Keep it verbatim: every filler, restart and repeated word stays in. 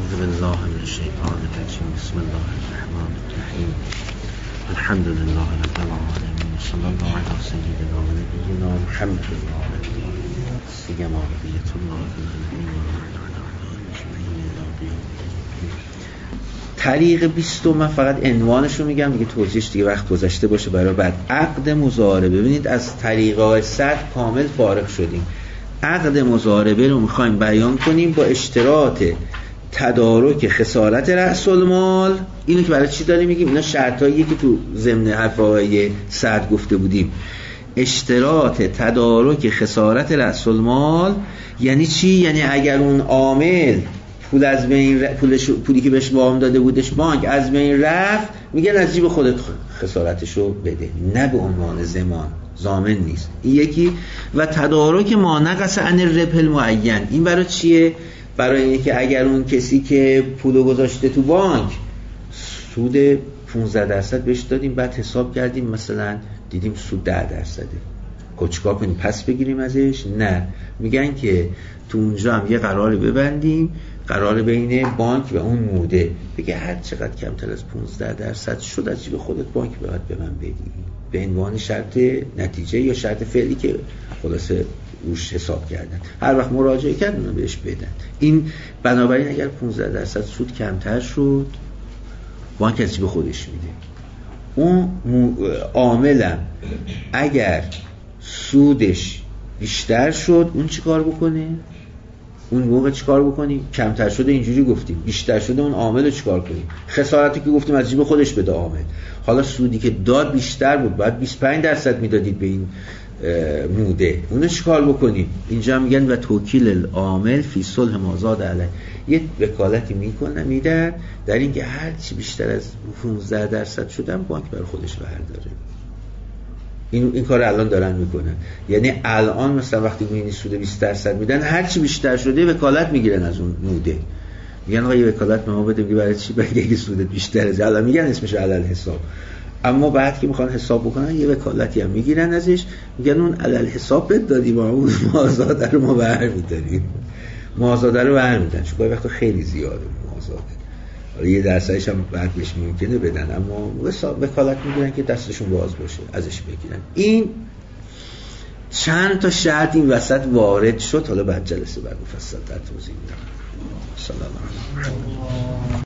اعوذ بالله من الشیطان الرجیم. بسم الله الرحمن الرحیم. الحمد لله رب العالمین و صلی الله علی سیدنا و نبینا محمد سیما بقیة الله طریق بیستم. من فقط عنوانش رو میگم دیگه، توضیحش دیگه وقت گذشته باشه برای بعد. عقد مضاربه. ببینید از طریق‌های صد کامل فارغ شدیم. عقد مضاربه رو میخوایم بیان کنیم با اشتراط تدارک خسارت رأس المال. اینو که برای چی داریم میگیم؟ اینا شرطاییه که تو ضمن حرفای صد گفته بودیم. اشتراط تدارک خسارت رأس المال یعنی چی؟ یعنی اگر اون عامل پول از بین ر... پولش... پولی که بهش وام داده بودش بانک از بین رفت، میگن از جیب خودت خسارتشو بده، نه به عنوان ضمان، ضامن نیست. این یکی. و تدارک ما نقص عن الربح المعین. این برای چیه؟ برای اینه که اگر اون کسی که پولو گذاشته تو بانک سود پانزده درصد بهش دادیم، بعد حساب کردیم مثلا دیدیم سود ده درصده، چیکار کنیم؟ پس بگیریم ازش؟ نه، میگن که تو اونجا هم یه قراری ببندیم، قرار بین بانک و اون موده، بگه هر چقدر کمتر از پانزده درصد شد از جیب خودت بانک باید به من بدی، به عنوان شرط نتیجه یا شرط فعلی که خلاصه روش حساب کردن. هر وقت مراجعه کردن اونو بهش بدن. این بنابراین اگر پانزده درصد سود کمتر شد، بانک از جیب خودش میده. اون عاملم اگر سودش بیشتر شد، اون چی کار بکنه؟ اون موقع چی کار بکنیم؟ کمتر شده اینجوری گفتیم، بیشتر شده اون عامل رو چی کار کنیم؟ خسارتی که گفتیم از جیب خودش بده عامل. حالا سودی که داد بیشتر بود، بعد بیست و پنج درصد میدادید به این موده، اونو چی کار بکنیم؟ اینجا میگن و توکیل العامل فی صلح ما زاد علیه. یه وکالتی میکنه میدن در این که هر چی بیشتر از پانزده درصد شدن بانک بر خودش برداره. این این کار الان دارن میکنن. یعنی الان مثلا وقتی میبینی سود بیست درصد میدن، هر چی بیشتر شده وکالت میگیرن از اون موده. میگن آقا یه وکالت به ما بده. میگه برای چی؟ بگه اگه سودت بیشتره. الان میگن اسمش علل حساب، اما بعد که میخوان حساب بکنن یه وکالتی هم میگیرن ازش، میگن اون علل حساب بد دادیم، اون مازاده رو ما برمی‌داریم. مازاده رو برمی‌دن. چون وقتا خیلی زیاده مازاده. حالا یه درصدش هم بعد بهش ممکنه بدن، اما وکالت میگیرن که دستشون باز باشه ازش بگیرن. این چند تا شرط این وسط وارد شد. حالا بعد جلسه بعد مفصل در توضیح میدم. سلام علیکم.